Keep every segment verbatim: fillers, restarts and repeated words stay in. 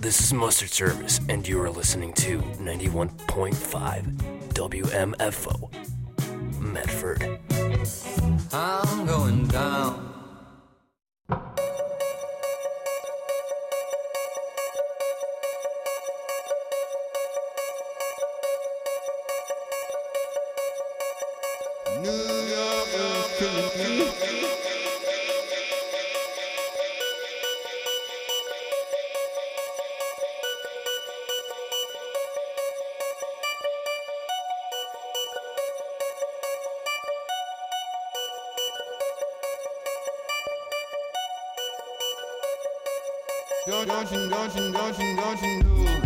this is Mustard Service, and you are listening to ninety-one point five W M F O, Medford. I'm going down. New York is killing me. Don't, don't you, don't you, don't you, don't you know?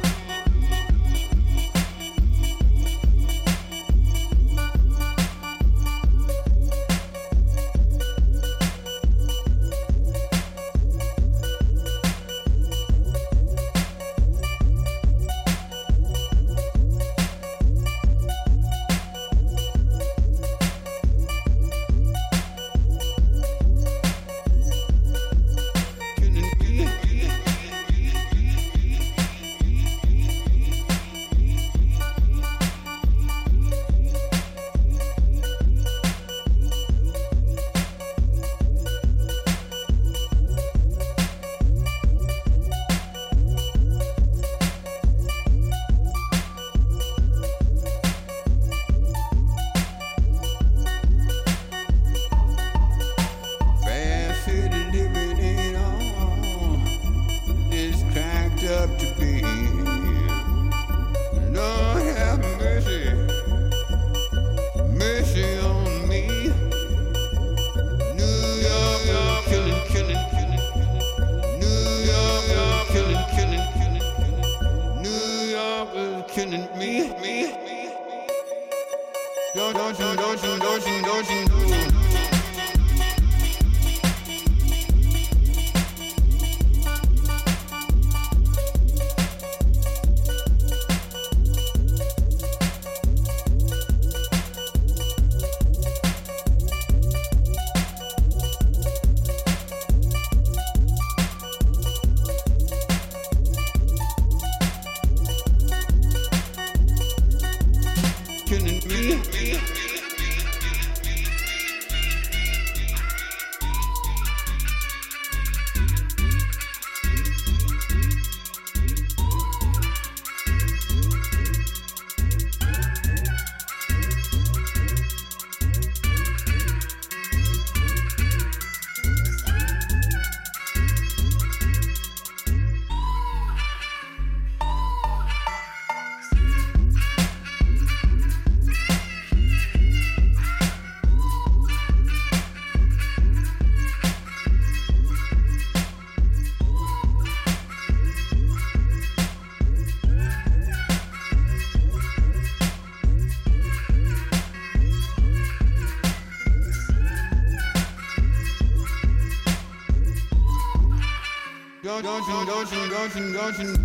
Don't you, don't you, don't you, don't you.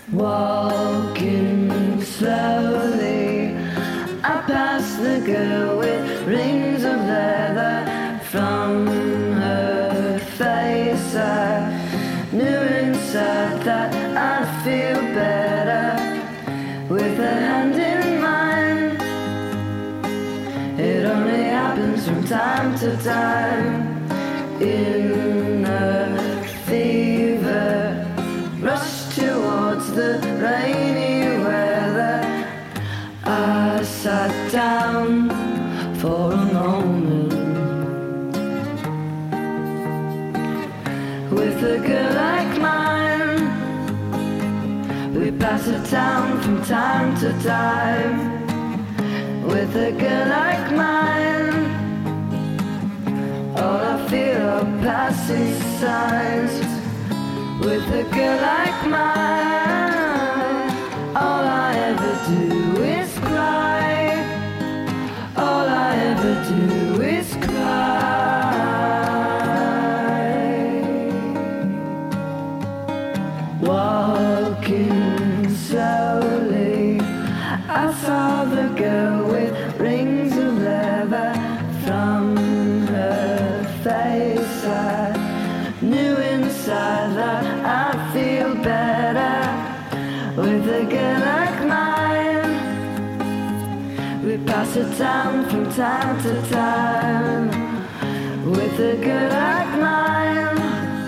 Walking slowly, I pass the girl with rings of leather. From her face I knew inside that I'd feel better with a hand in mine. It only happens from time to time. In a fever rush towards the rainy weather, I sat down for a moment with a girl like mine. We pass a town from time to time with a girl like mine. All I feel are passing signs with a girl like mine. All I ever do is cry. All I ever do is cry. Walking slowly, I saw the girl with rings of leather. From her face I knew inside that I'd feel better with a girl like mine. We pass a town from time to time with a girl like mine.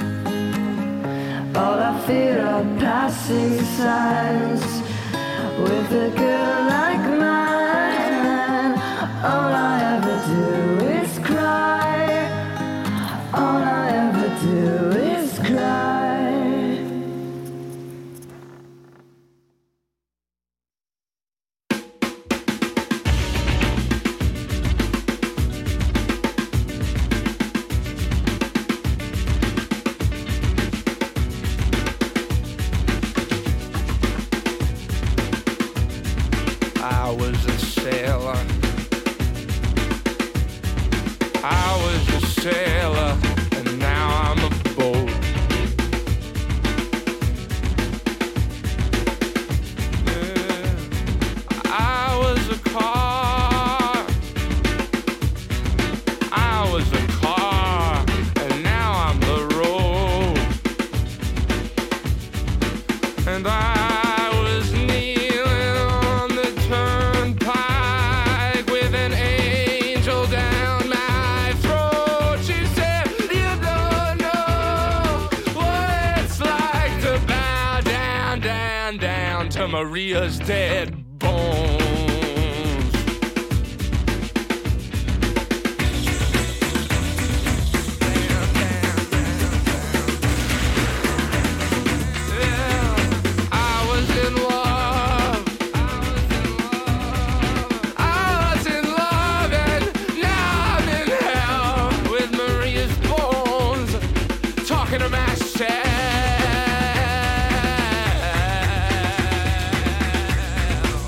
All I feel are passing signs with a girl like mine. All I ever do is cry. All I ever do is cry. I was a sailor. I was a sailor, and now I'm a boat. Yeah. I was a car. I was a car, and now I'm the road. And I Maria's dead bones. Yeah, I was in love. I was in love, and now I'm in hell with Maria's bones, talking to myself.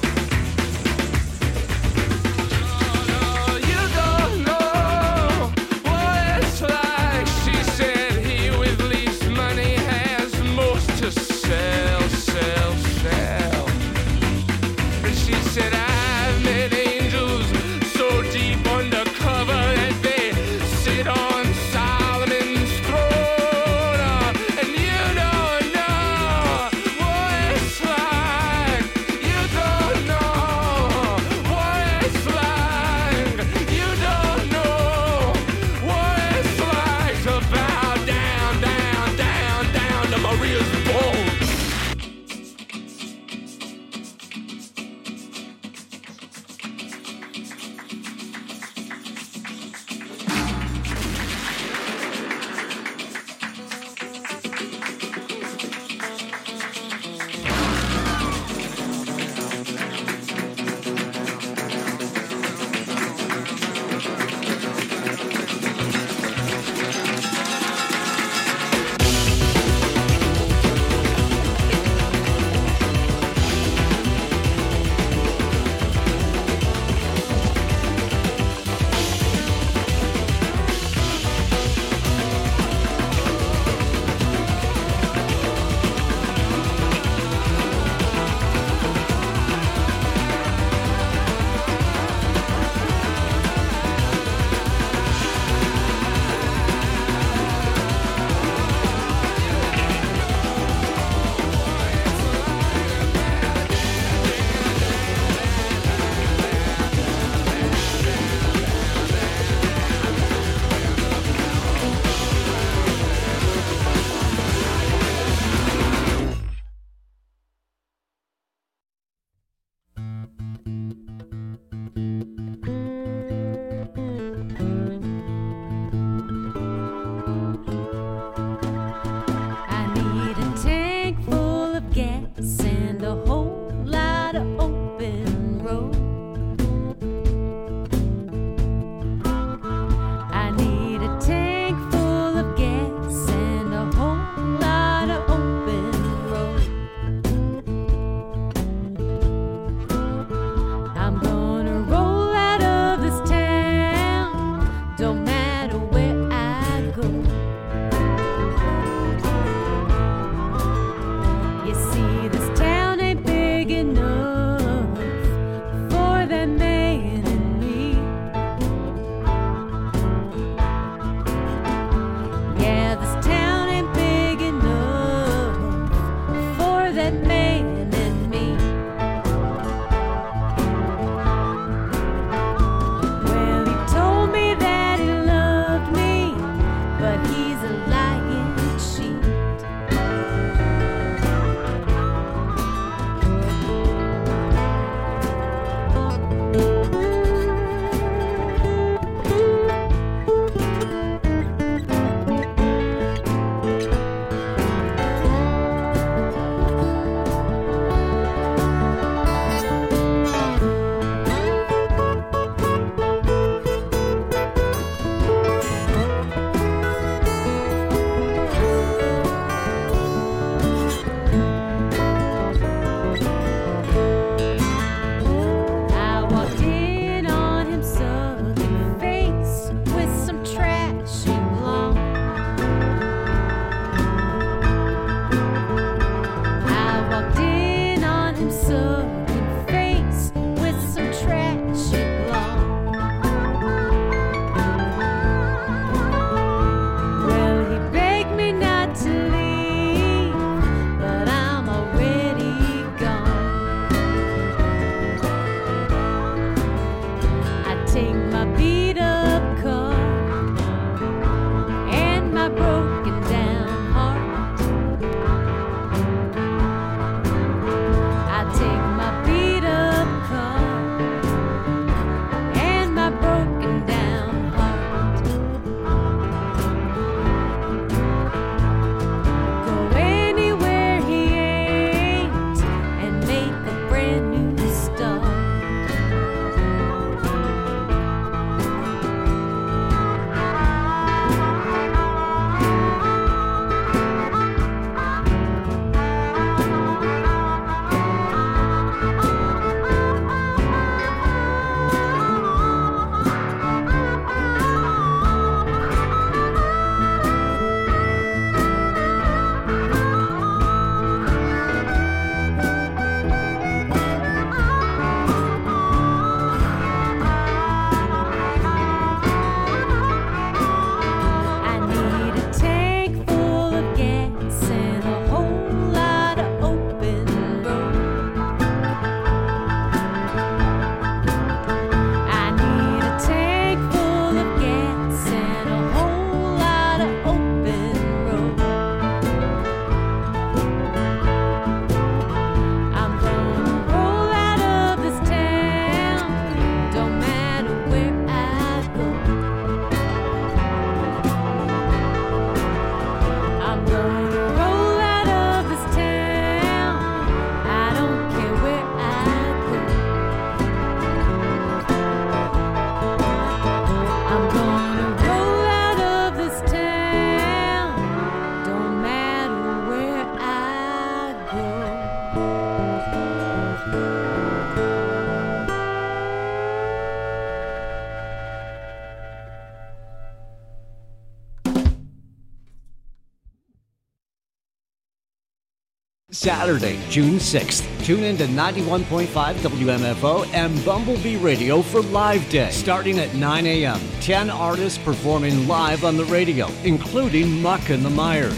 Saturday, June sixth. Tune in to ninety-one point five W M F O and Bumblebee Radio for Live Day. Starting at nine a.m., ten artists performing live on the radio, including Muck and the Myers,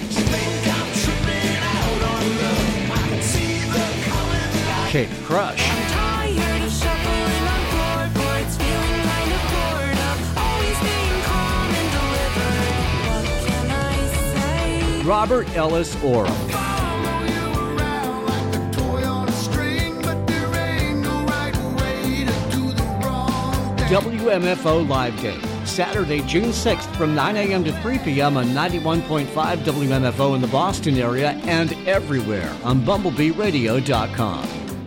Kate Crush, Robert Ellis Orr, W M F O Live Day, Saturday, June sixth from nine a.m. to three p.m. on ninety-one point five W M F O in the Boston area and everywhere on bumblebee radio dot com.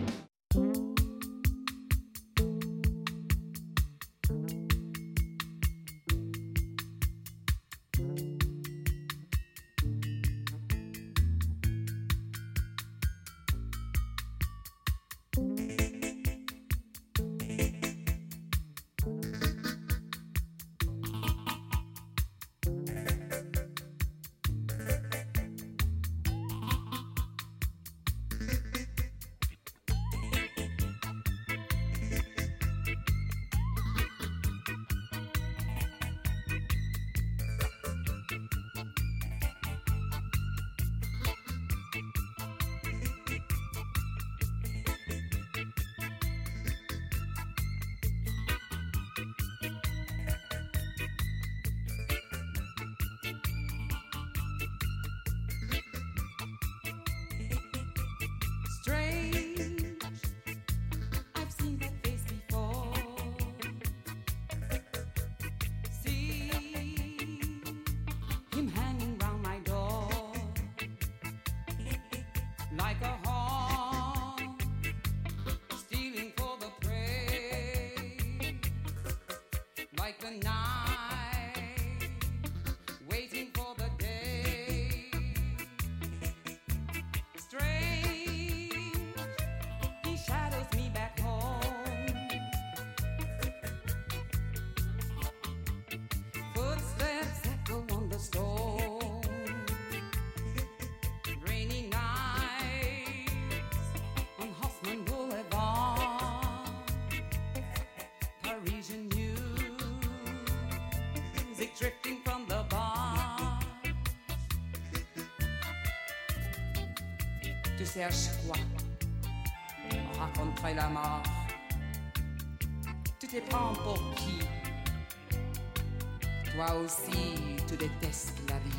Drifting from the bar. Tu cherches quoi? Rencontrer la mort. Tu te prends pour qui? Toi aussi, tu détestes la vie.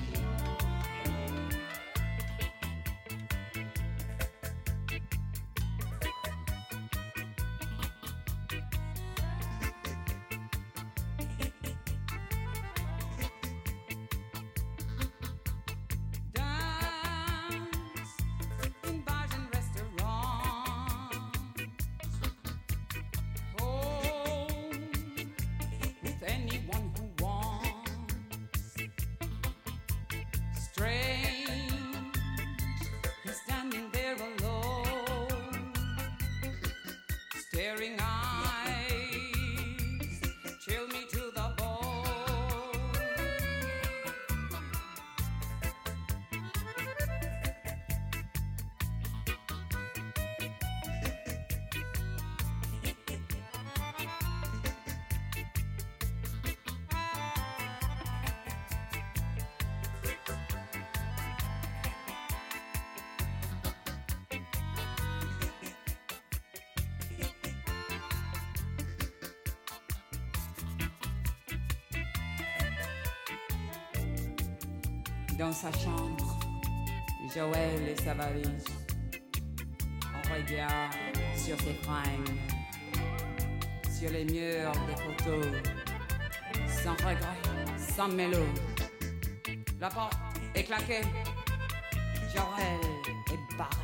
Dans sa chambre, Joël et sa valise. On regarde sur ses fringues, sur les murs des photos, sans regret, sans mélo. La porte est claquée, Joël est barré.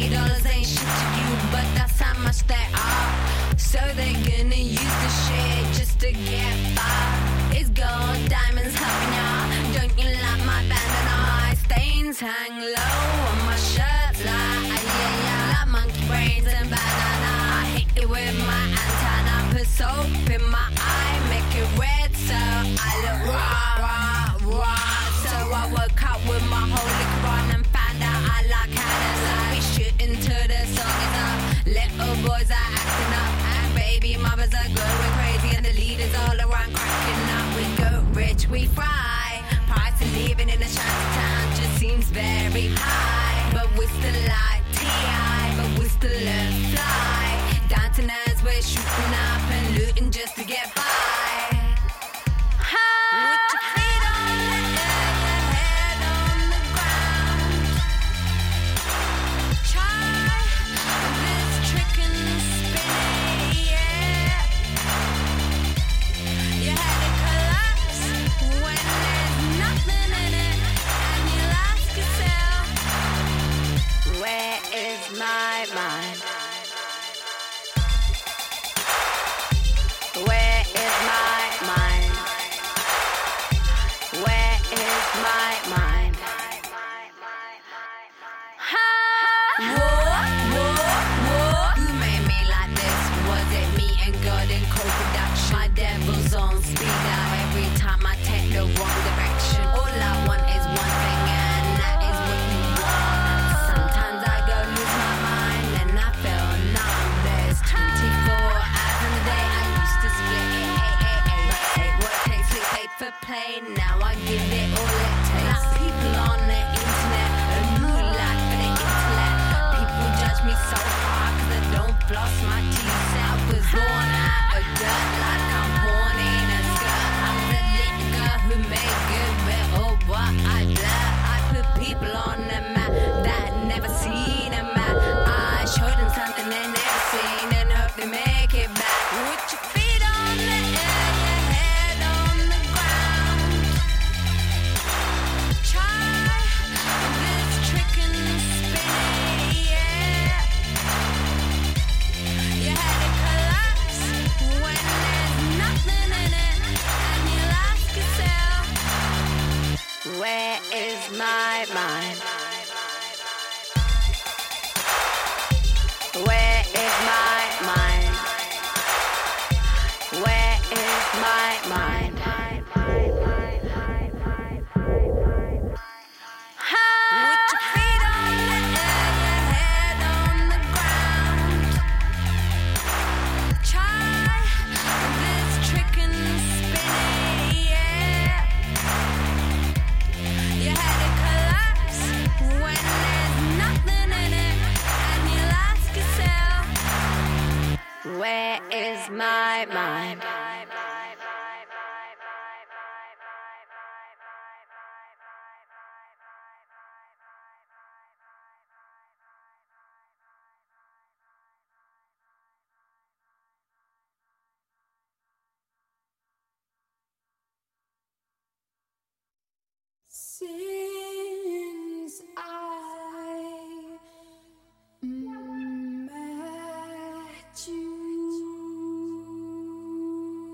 twenty dollars ain't shit to you, but that's how much they are. So they're gonna use the shit just to get by. It's gold, diamonds helping ya. Don't you like my bandana? My stains hang low on my shirt like yeah, yeah. Like monkey brains and banana. I hit it with my antenna. Put soap in my eye, make it red so I look raw, raw, raw. So I woke up with my holy Quran and found out I like how to lie. We shooting till the sun is up. Little boys are acting up and baby mothers are going crazy and the leaders all around cracking up. We go rich, we fry. Price of living in a shanty town just seems very high. But we still like T I, but we still love fly. Dancing as we're shooting up and looting just to get by. With your feet on the air, your head on the ground. Try this trick and spin it, yeah. Your head it collapse when there's nothing in it, and you'll ask yourself, where is my mind? Where is my mind? Where is my mind? Whoa, whoa, whoa. Who made me like this? Was it me and God in co-production? My devil's on speed out every time I take the wrong direction. All I want is one thing and that is what you want. Sometimes I go lose my mind and I feel numb. There's twenty-four hours in the day. I used to split it eight, eight, eight. But take what it takes to pay for play. Now I give it all it takes. Like people on the internet, a new life for the intellect. People judge me so hard cause I don't floss my teeth. I was born out of dirt like I'm born in a skirt. I was a little girl who made good with all what I blur. I put people on the map that had never seen a map. I showed them something they never seen and hope they make it back. With your feet on the air, your head on the ground. Try this trick and spin it, yeah. Your head it collapse when there's nothing in it, and you'll ask yourself, where is my mind? Where is my mind? Where is my mind? With your feet on the air, your head on the ground. Try this trick and spin it, yeah. Your head it collapse when there's nothing in it, and you'll ask yourself, where is my mind? Since I met you,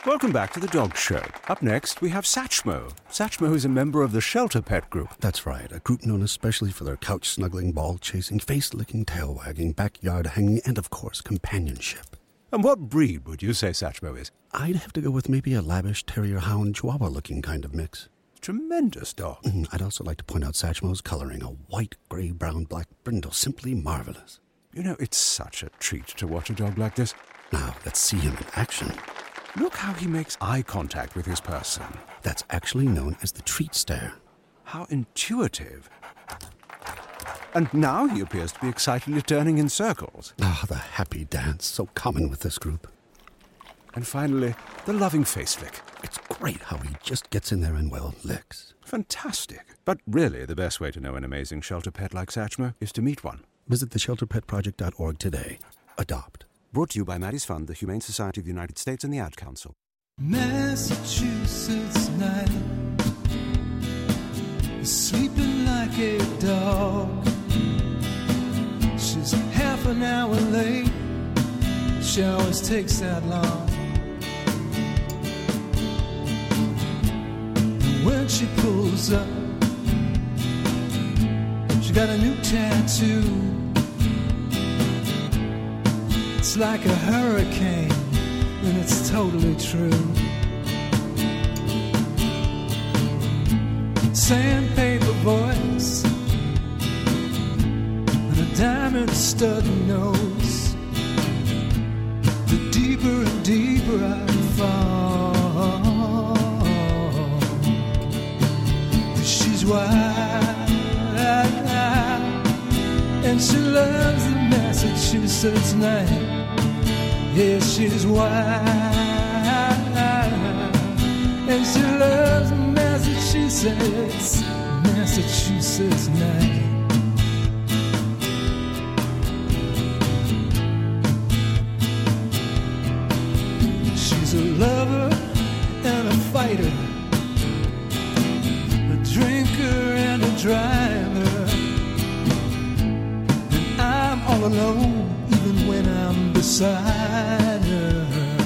Welcome back to the Dog Show. Up next, we have Satchmo. Satchmo is a member of the Shelter Pet Group. That's right, a group known especially for their couch-snuggling, ball-chasing, face-licking, tail-wagging, backyard-hanging, and, of course, companionship. And what breed would you say Satchmo is? I'd have to go with maybe a lavish terrier-hound chihuahua-looking kind of mix. Tremendous dog. Mm, I'd also like to point out Satchmo's coloring, a white, grey, brown, black brindle, simply marvelous. You know, it's such a treat to watch a dog like this. Now, let's see him in action. Look how he makes eye contact with his person. That's actually known as the treat stare. How intuitive. And now he appears to be excitedly turning in circles. Ah, the happy dance, so common with this group. And finally, the loving face lick. It's great how he just gets in there and, well, licks. Fantastic. But really, the best way to know an amazing shelter pet like Satchmo is to meet one. Visit the shelter pet project dot org today. Adopt. Brought to you by Maddie's Fund, the Humane Society of the United States, and the Ad Council. Massachusetts night, sleeping like a dog. She's half an hour late. She always takes that long. When she pulls up, she got a new tattoo. It's like a hurricane, and it's totally true. Sandpaper voice and a diamond stud nose. The deeper and deeper I fall, she's wild, and she loves the Massachusetts night. Yeah, she's wild, and she loves Massachusetts, Massachusetts night. She's a lover and a fighter, a drinker and a driver, and I'm all alone even when I'm beside her.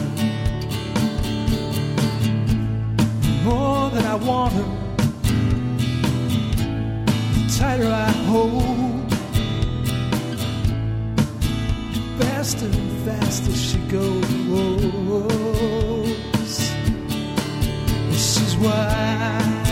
More than I want her, the tighter I hold, faster and faster she goes. She's wild,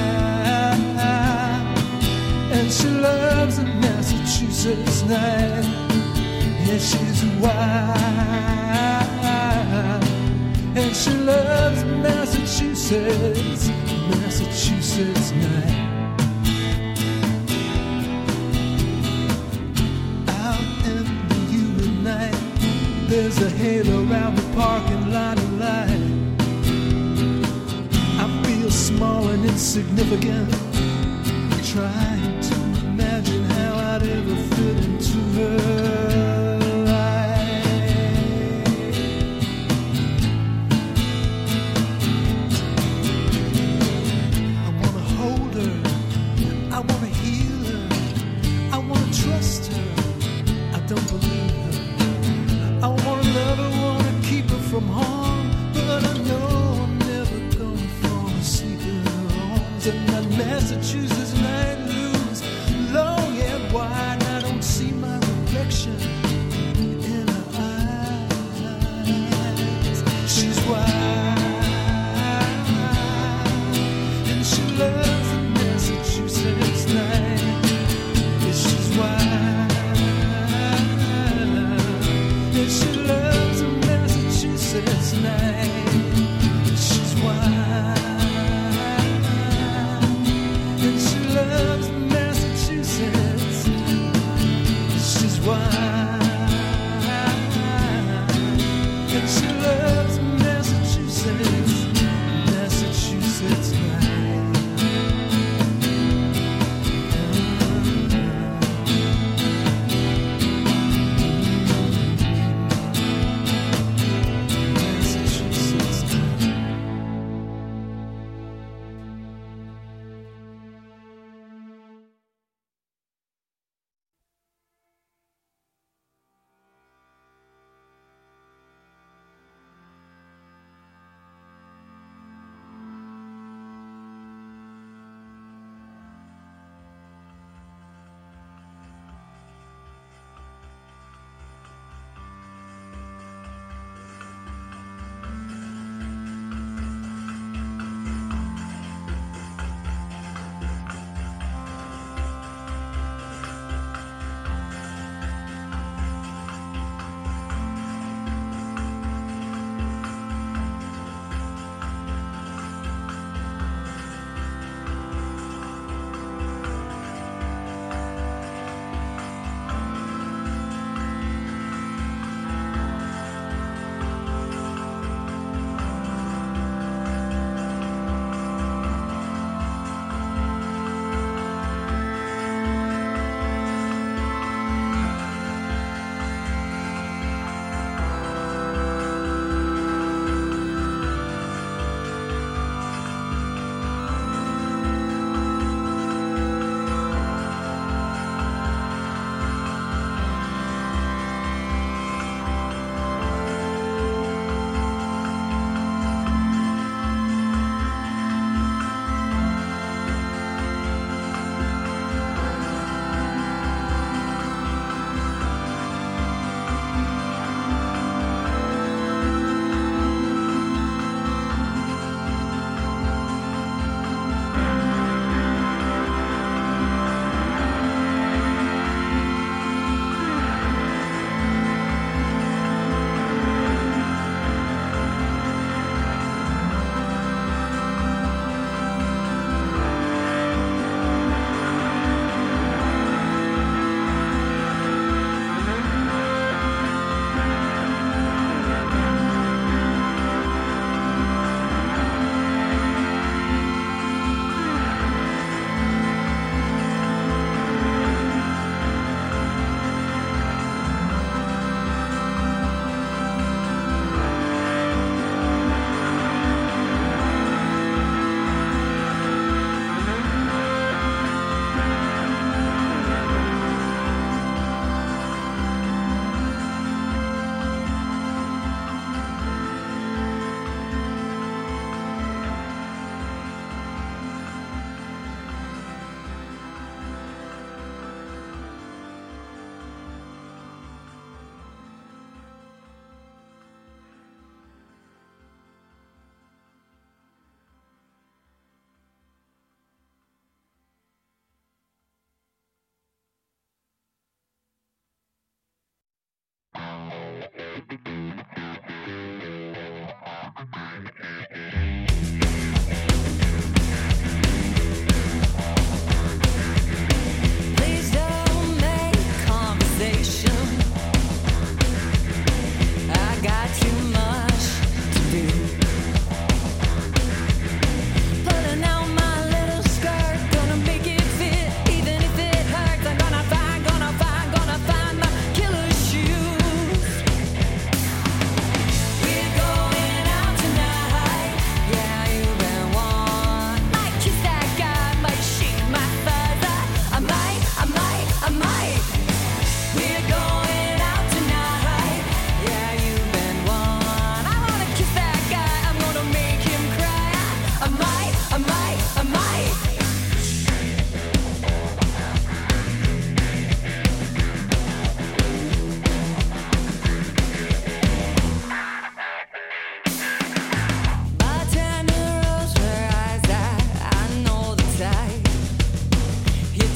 and she loves the Massachusetts night. Yeah, she's wild, and she loves Massachusetts, Massachusetts night. Out in the humid night, there's a halo around the parking lot of light. I feel small and insignificant, trying to imagine how I'd ever fit into her. From home, but I know I'm never gonna fall asleep in her arms. And that Massachusetts night looms long and wide. I don't see my reflection in her eyes. She's wild, and she loves the Massachusetts night. Yeah, she's wild, and she loves the Massachusetts night. She's wild, and she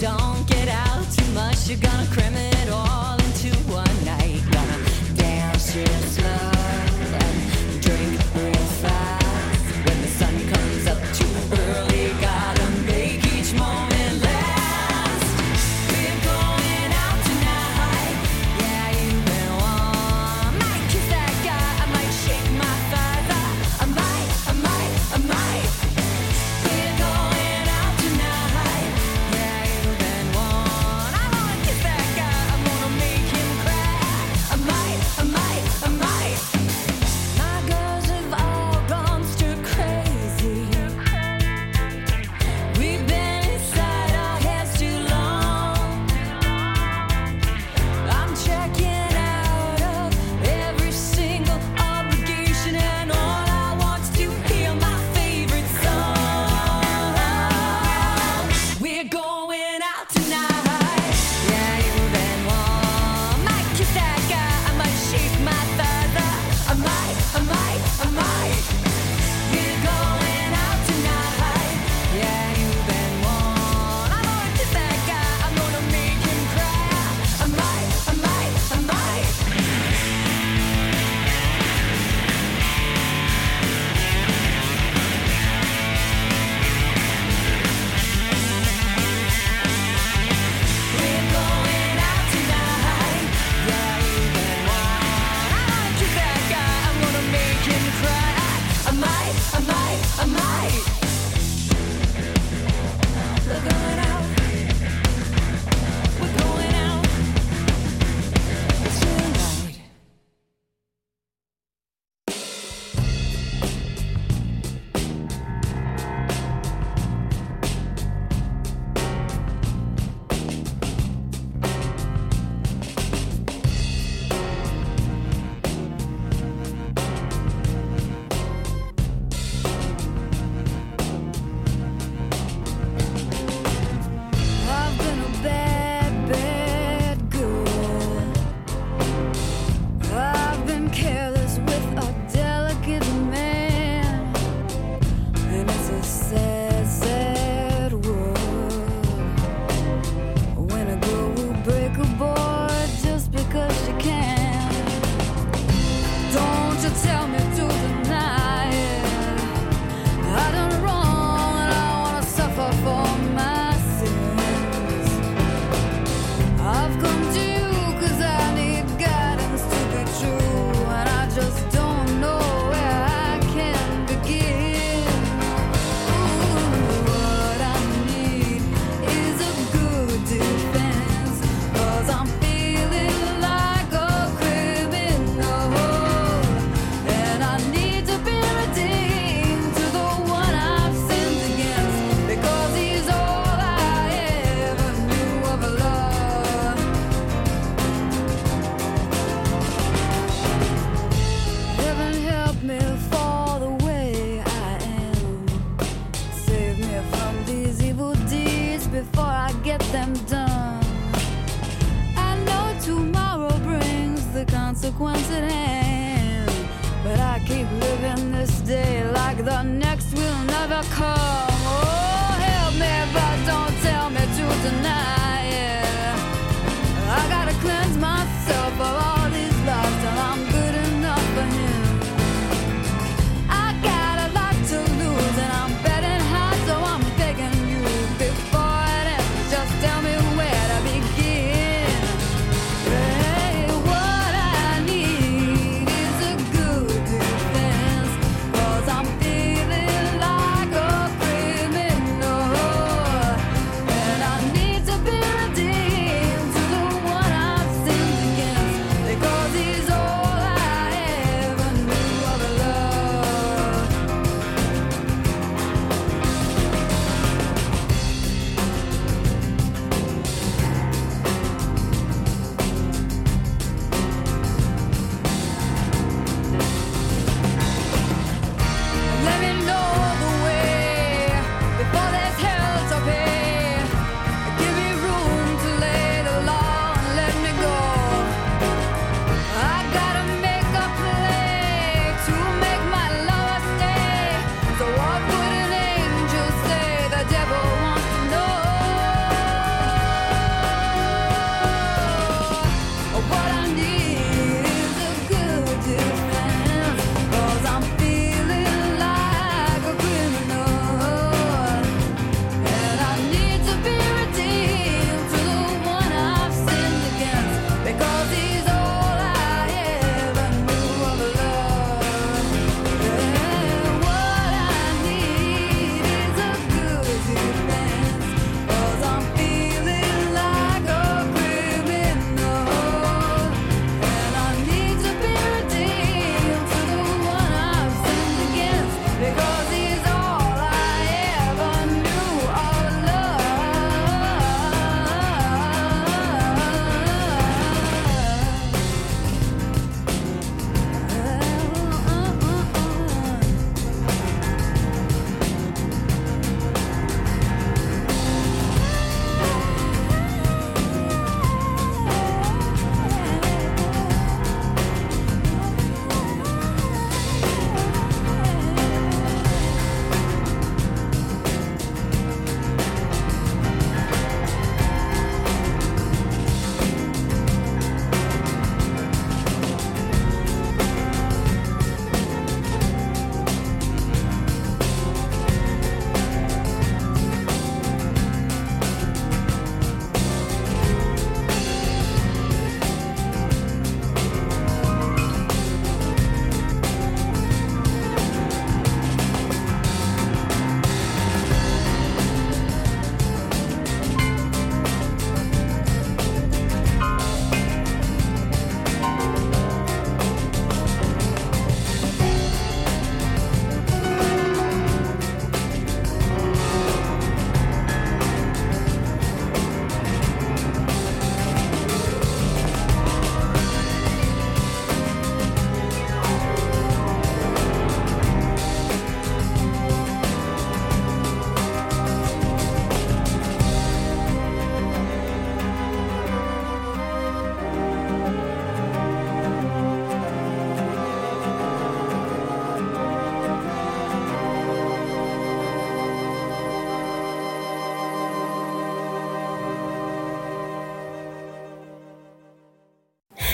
don't get out too much. You're gonna cram it all into one night. Gonna dance real slow and drink real fast. When the sun comes up too early, gotta make each moment last. We're going out tonight. Yeah, you've been warm. I might kiss that guy. I might shake my thighs. I, I might, I might, I might. We're going out tonight. Yeah, you've been warm. I wanna kiss that guy. I'm gonna make him cry. I might, I might, I might. My girls have all gone stir crazy. We've been inside our heads too long. I'm checking out of every single obligation, and all I want's to hear my favorite song. We're going out tonight. Yeah, you've been warm. Might kiss that guy. I might shake my thighs. I, I might, I might, I might. We're going out tonight. Yeah, you've been warm. I'm gonna kiss that guy. I'm gonna make him cry. I might, I might, I might. We're going out tonight. Yeah, you've been warm. I'm gonna kiss that guy. I'm gonna make him cry. I might, I might, I might. We're going out. We're going out tonight. I've been a bad, bad girl. I've been careless with a delicate man, and it's a sad, sad world when a girl will break a boy just because she can. Don't you tell me to deny it. I done wrong and I wanna suffer for my sins. I've come to you 'cause I need guidance to be true, and I just don't know where I can begin. Ooh, what I need is a good defense, 'cause I'm feeling like a criminal, and I need to be redeemed to the one I've sinned against, because he's all I ever knew of love. Heaven help me fall the way I am. Save me from these evil deeds before I get them done. I know tomorrow brings the consequence at hand, but I keep living this day like the next will never come. Oh, help me, but don't tell me to deny it. I gotta cleanse myself of all these lies till I'm good enough for him. I got a lot to lose and I'm betting high, so I'm begging you before it ends, just tell me where to begin. Hey, what I need is a good defense, 'cause I'm feeling like a criminal.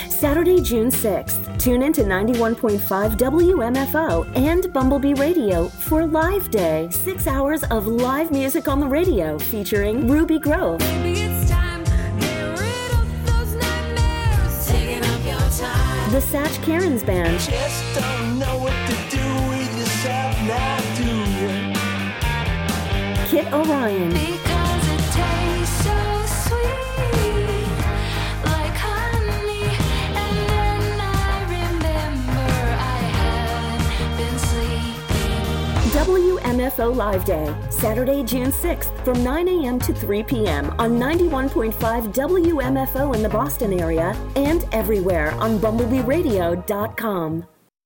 Saturday, June sixth. Tune in to ninety-one point five W M F O and Bumblebee Radio for Live Day. Six hours of live music on the radio featuring Ruby Grove, Baby, it's time. Get rid of those nightmares. Taking up your time. the Satch Karen's Band, Just don't know what to do with yourself now, do you? Kit Orion, Because it tastes so sweet, like honey. And then I remember I haven't been sleeping. W M F O Live Day, Saturday, June sixth from nine a.m. to three p.m. on ninety-one point five W M F O in the Boston area and everywhere on bumblebee radio dot com.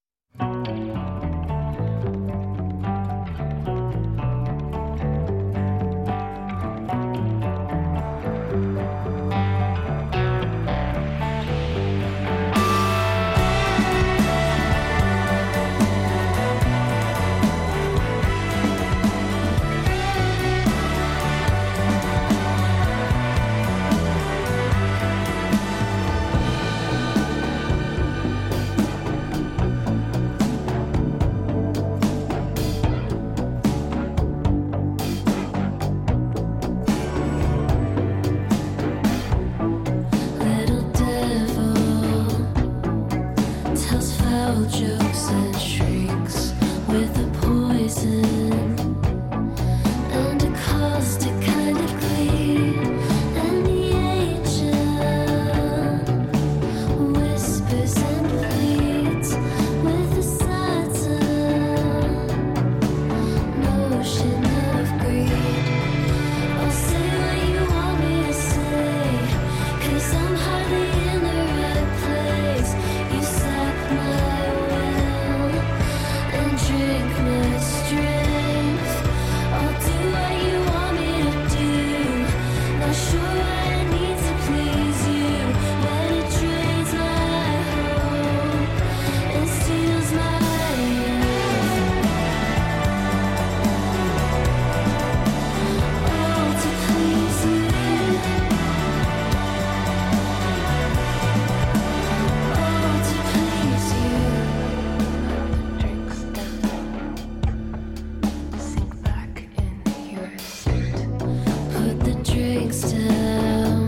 Little devil tells foul jokes and shrieks with a poison and a caustic kind of glee. And the angel whispers and pleads with a certain notion of greed. I'll say what you want me to say, 'cause I'm hardly in the right place. You sap my will and drink my strength. I'll do what you want me to do. Not sure what I need to please you, but it drains my hope and steals my youth. All to please you. All to please you. Drinks down. Sink back in your seat. Put the drinks down.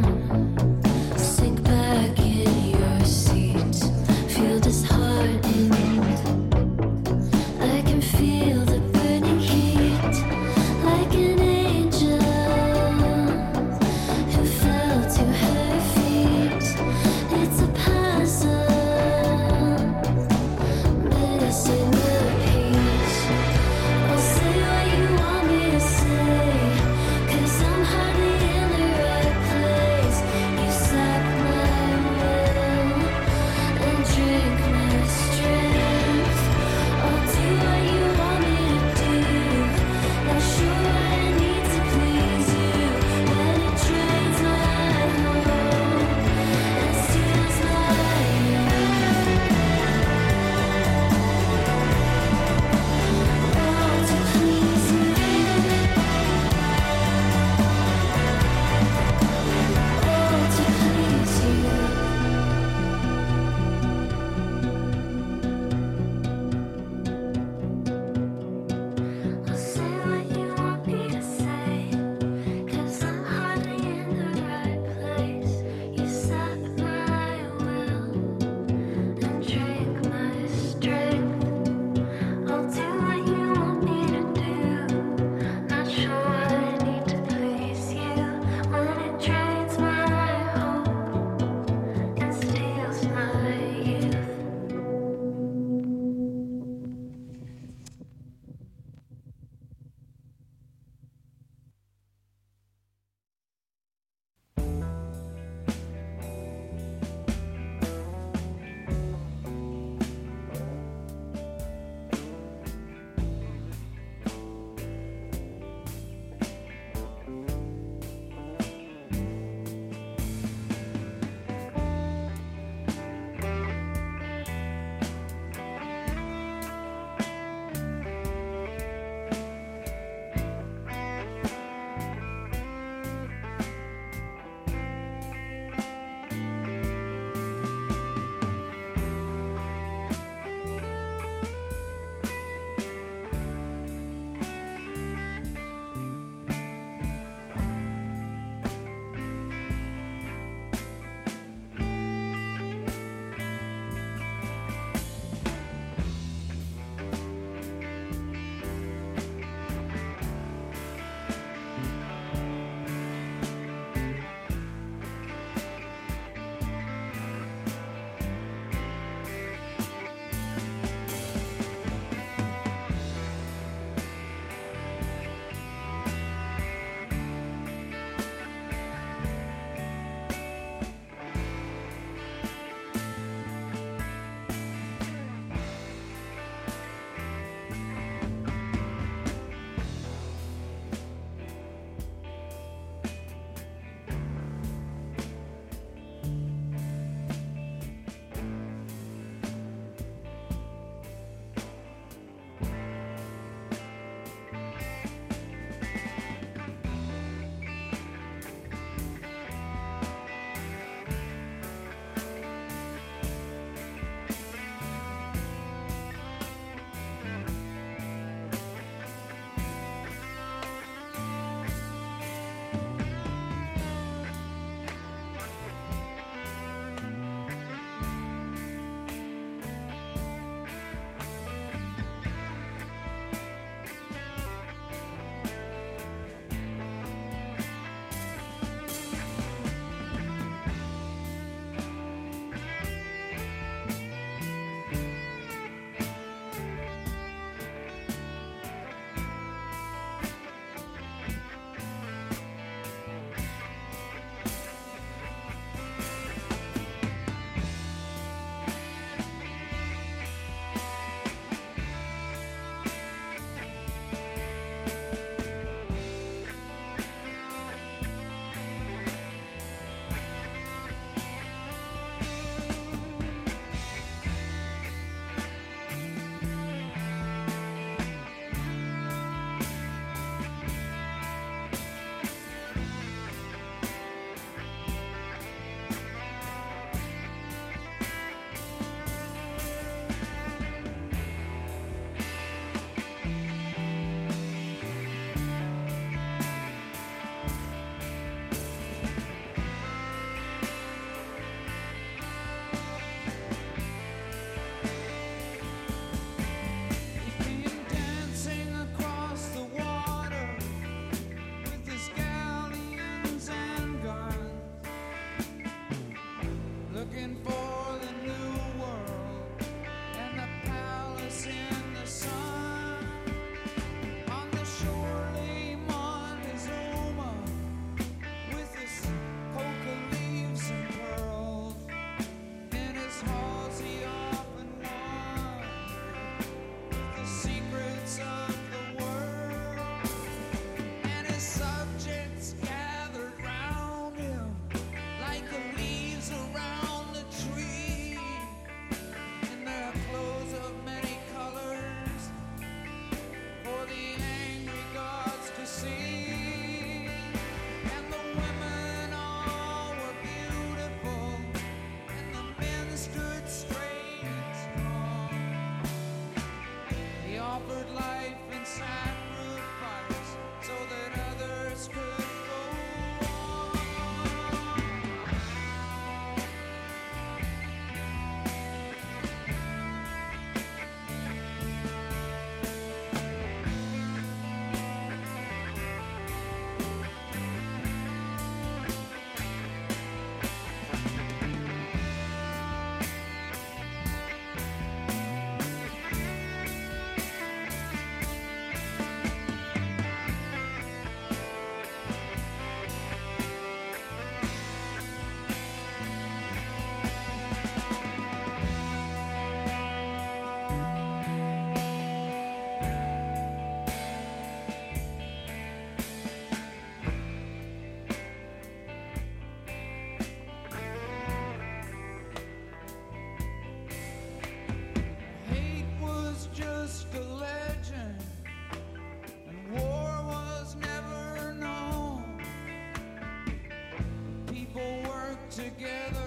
together.